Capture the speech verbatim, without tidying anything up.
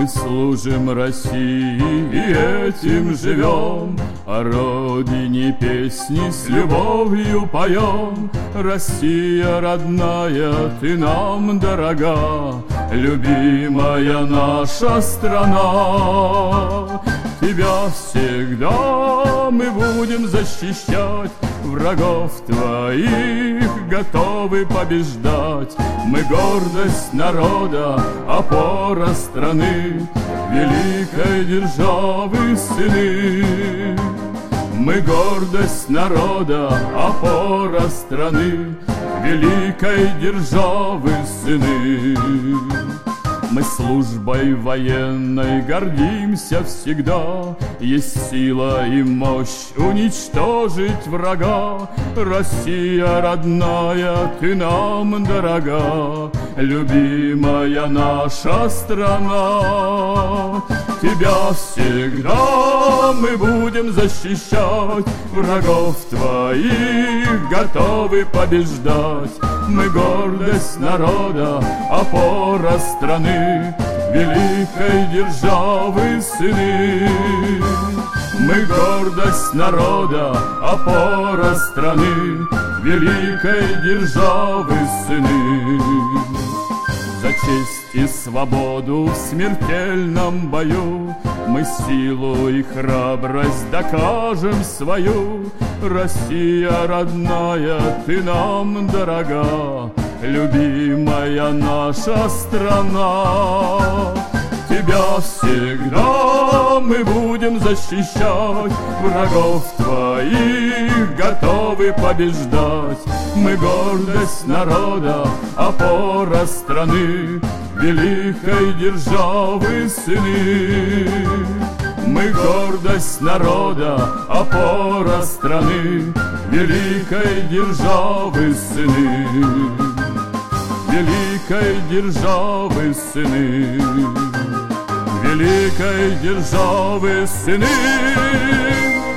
Мы служим России и этим живем, о родине песни с любовью поем. Россия родная, ты нам дорога, любимая наша страна. Тебя всегда мы будем защищать, врагов твоих готовы побеждать. Мы гордость народа, опора страны, великой державы сыны. Мы гордость народа, опора страны, великой державы сыны. Мы службой военной гордимся всегда, есть сила и мощь уничтожить врага. Россия родная, ты нам дорога, любимая наша страна. Тебя всегда мы будем защищать, врагов твоих готовы побеждать. Мы гордость народа, опора страны, великой державы сыны. Мы гордость народа, опора страны, великой державы сыны. За честь и свободу в смертельном бою мы силу и храбрость докажем свою. Россия родная, ты нам дорога, любимая наша страна. Тебя всегда мы будем защищать, врагов твоих готовы побеждать. Мы гордость народа, опора страны, великой державы сыны. Мы гордость народа, опора страны, великой державы сыны. Великой державы сыны, великой державы сыны.